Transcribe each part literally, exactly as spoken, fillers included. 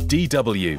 D W.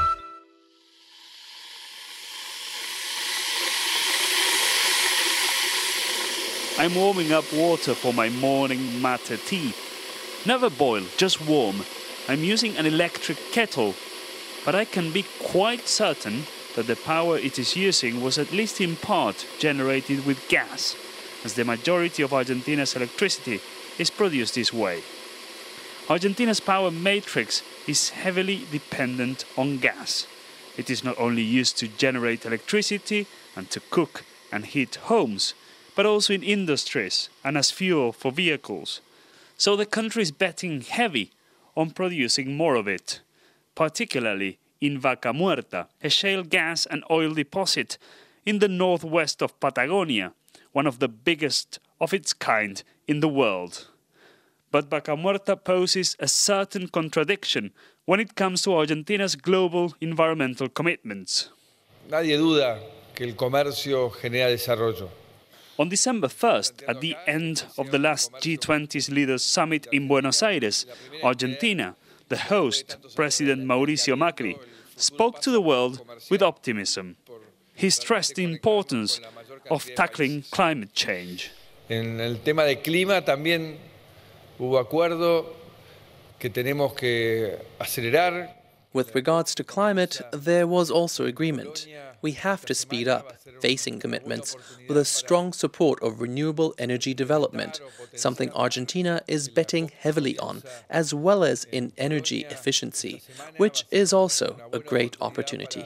I'm warming up water for my morning mate tea. Never boil, just warm. I'm using an electric kettle, but I can be quite certain that the power it is using was at least in part generated with gas, as the majority of Argentina's electricity is produced this way. Argentina's power matrix is heavily dependent on gas. It is not only used to generate electricity and to cook and heat homes, but also in industries and as fuel for vehicles. So the country is betting heavy on producing more of it, particularly in Vaca Muerta, a shale gas and oil deposit in the northwest of Patagonia, one of the biggest of its kind in the world. But Vaca Muerta poses a certain contradiction when it comes to Argentina's global environmental commitments. Nadie duda que el comercio genera desarrollo. On December first, at the end of the last G twenty Leaders Summit in Buenos Aires, Argentina, the host, President Mauricio Macri, spoke to the world with optimism. He stressed the importance of tackling climate change. En el tema de clima también hubo acuerdo que tenemos que acelerar. With regards to climate, there was also agreement. We have to speed up, facing commitments, with a strong support of renewable energy development, something Argentina is betting heavily on, as well as in energy efficiency, which is also a great opportunity.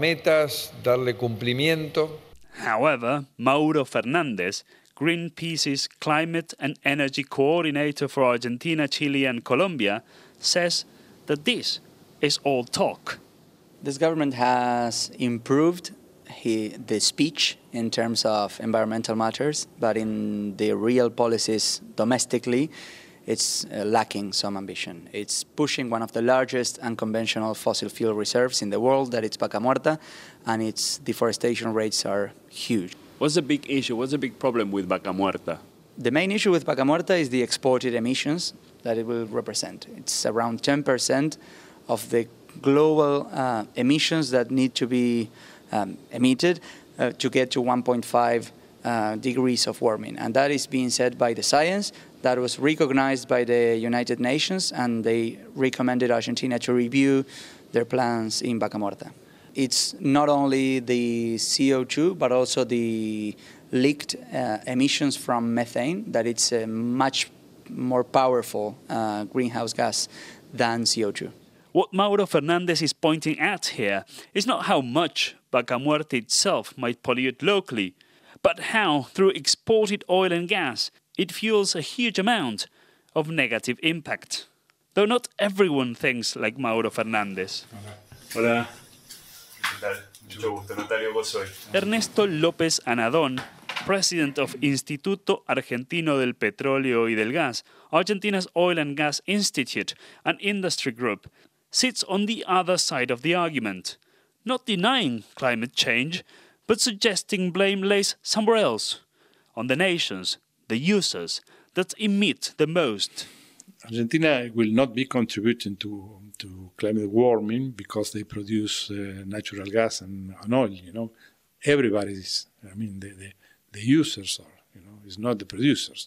However, Mauro Fernandez, Greenpeace's climate and energy coordinator for Argentina, Chile and Colombia, says that this is all talk. This government has improved he, the speech in terms of environmental matters, but in the real policies domestically, it's uh, lacking some ambition. It's pushing one of the largest unconventional fossil fuel reserves in the world, that it's Vaca Muerta, and its deforestation rates are huge. What's the big issue? What's the big problem with Vaca Muerta? The main issue with Vaca Muerta is the exported emissions that it will represent. It's around ten percent of the global uh, emissions that need to be um, emitted uh, to get to one point five uh, degrees of warming. And that is being said by the science. That was recognized by the United Nations, and they recommended Argentina to review their plans in Vaca Muerta. It's not only the C O two, but also the leaked uh, emissions from methane, that it's a much more powerful uh, greenhouse gas than C O two. What Mauro Fernandez is pointing at here is not how much Vaca Muerta itself might pollute locally, but how, through exported oil and gas, it fuels a huge amount of negative impact. Though not everyone thinks like Mauro Fernandez. Hola. ¿Qué tal? Mucho gusto, Natalio, vos soy. Ernesto López Anadón, president of Instituto Argentino del Petróleo y del Gas, Argentina's Oil and Gas Institute, an industry group, sits on the other side of the argument, not denying climate change, but suggesting blame lays somewhere else, on the nations, the users, that emit the most. Argentina will not be contributing to, to climate warming because they produce uh, natural gas and, and oil, you know. Everybody is, I mean, the, the, the users are, you know, it's not the producers.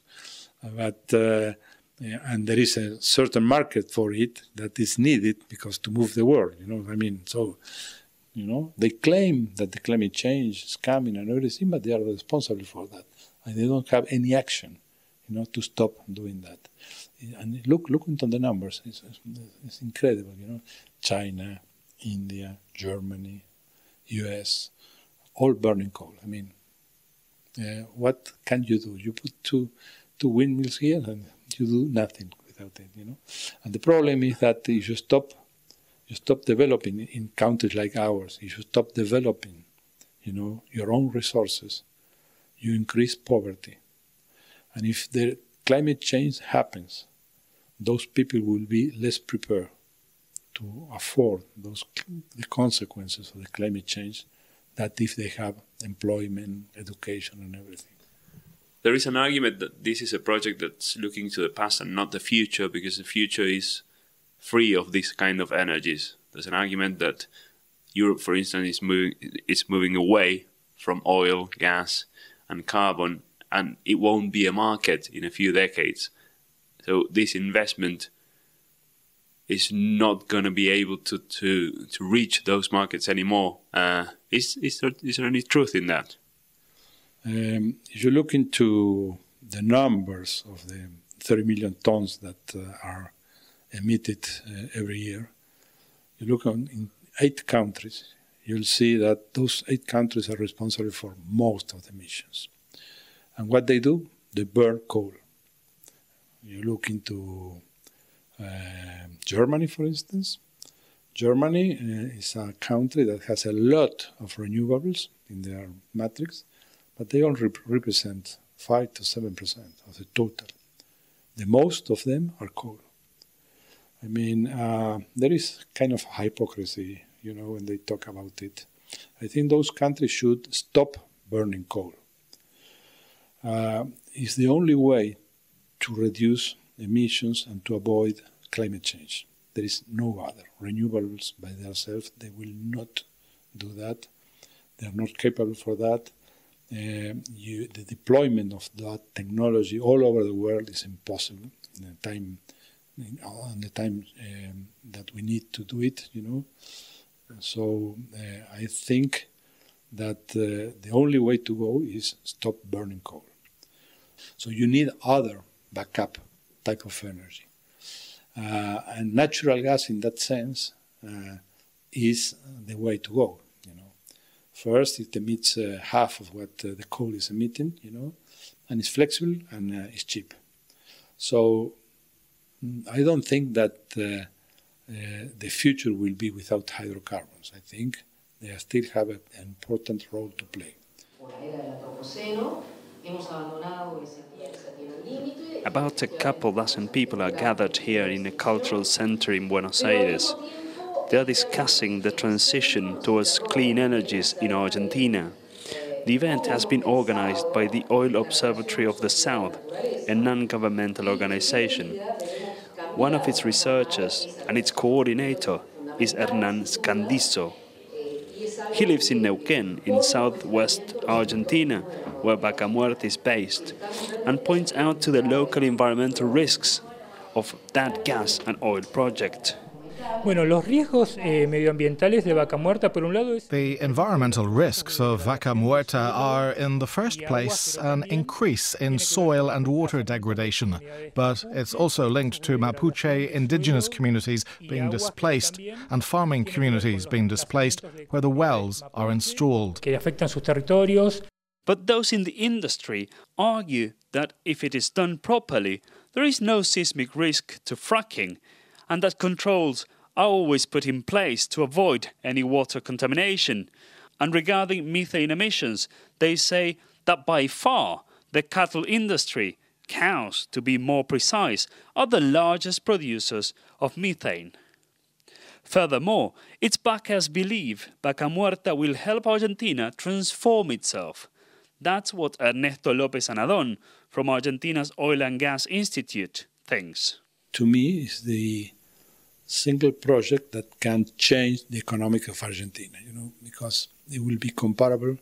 But uh, Yeah, and there is a certain market for it that is needed because to move the world, you know. I mean, so, you know, they claim that the climate change is coming and everything, but they are responsible for that, and they don't have any action, you know, to stop doing that. And look, look into the numbers; it's, it's incredible, you know. China, India, Germany, U S, all burning coal. I mean, uh, what can you do? You put two two windmills here and you do nothing without it, you know. And the problem is that if you stop, you stop developing in countries like ours, if you stop developing, you know, your own resources, you increase poverty. And if the climate change happens, those people will be less prepared to afford those the consequences of the climate change that if they have employment, education, and everything. There is an argument that this is a project that's looking to the past and not the future, because the future is free of these kind of energies there's an argument that Europe, for instance, is moving is moving away from oil, gas, and carbon, and it won't be a market in a few decades. So this investment is not going to be able to, to, to reach those markets anymore. Uh, is, is, there, is there any truth in that? Um, if you look into the numbers of the thirty million tons that uh, are emitted uh, every year, you look on in eight countries, you'll see that those eight countries are responsible for most of the emissions. And what they do, they burn coal. You look into uh, Germany, for instance. Germany uh, is a country that has a lot of renewables in their matrix, but they only rep- represent five to seven percent of the total. The most of them are coal. I mean, uh, there is kind of hypocrisy, you know, when they talk about it. I think those countries should stop burning coal. Uh, it's the only way to reduce emissions and to avoid climate change. There is no other. Renewables by themselves, they will not do that. They are not capable for that. Uh, you, the deployment of that technology all over the world is impossible in the time, in, in the time um, that we need to do it, you know. So uh, I think that uh, the only way to go is stop burning coal. So you need other backup type of energy. Uh, and natural gas in that sense uh, is the way to go, you know. First, it emits uh, half of what uh, the coal is emitting, you know, and it's flexible and uh, it's cheap. So I don't think that uh, uh, the future will be without hydrocarbons. I think they still have a, an important role to play. About a couple dozen people are gathered here in a cultural center in Buenos Aires. They are discussing the transition towards clean energies in Argentina. The event has been organized by the Oil Observatory of the South, a non-governmental organization. One of its researchers and its coordinator is Hernán Scandizo. He lives in Neuquén, in southwest Argentina, where Vaca Muerta is based, and points out to the local environmental risks of that gas and oil project. Bueno, los riesgos eh, medioambientales de Vaca Muerta, por un lado, es... The environmental risks of Vaca Muerta are, in the first place, an increase in soil and water degradation, but it's also linked to Mapuche indigenous communities being displaced and farming communities being displaced where the wells are installed. Que afectan sus territorios. But those in the industry argue that if it is done properly, there is no seismic risk to fracking, and that controls are always put in place to avoid any water contamination. And regarding methane emissions, they say that by far the cattle industry, cows to be more precise, are the largest producers of methane. Furthermore, its backers believe Vaca Muerta will help Argentina transform itself. That's what Ernesto López Anadón from Argentina's Oil and Gas Institute thinks. To me, it's the single project that can change the economic of Argentina, you know, because it will be comparable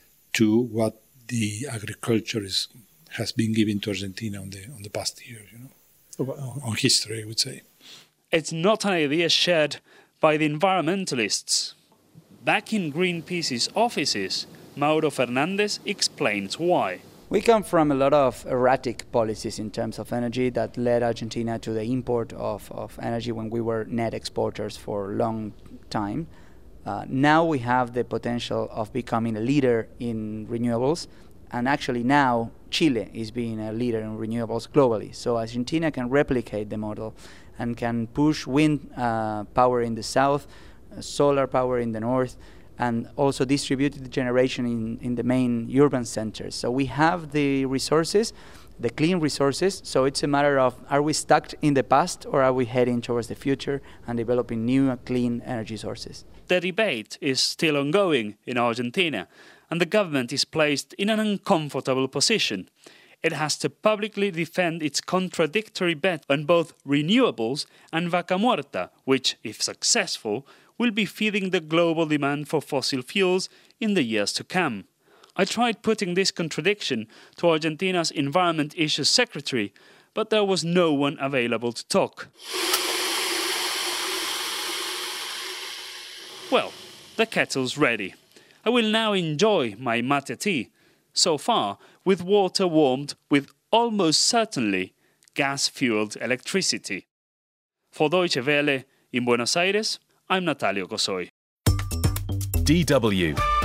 to what the agriculture is, has been given to Argentina on the on the past years, you know, on history, I would say. It's not an idea shared by the environmentalists. Back in Greenpeace's offices, Mauro Fernandez explains why. We come from a lot of erratic policies in terms of energy that led Argentina to the import of, of energy when we were net exporters for a long time. Uh, now we have the potential of becoming a leader in renewables, and actually now Chile is being a leader in renewables globally. So Argentina can replicate the model and can push wind uh, power in the south, uh, solar power in the north, and also distributed generation in, in the main urban centers. So we have the resources, the clean resources, so it's a matter of are we stuck in the past or are we heading towards the future and developing new clean energy sources? The debate is still ongoing in Argentina, and the government is placed in an uncomfortable position. it has to publicly defend its contradictory bet on both renewables and Vaca Muerta, which, if successful, will be feeding the global demand for fossil fuels in the years to come. I tried putting this contradiction to Argentina's Environment Issues Secretary, but there was no one available to talk. Well, the kettle's ready. I will now enjoy my mate tea, so far with water warmed with almost certainly gas-fueled electricity. For Deutsche Welle in Buenos Aires, I'm Natalio Gosoy. D W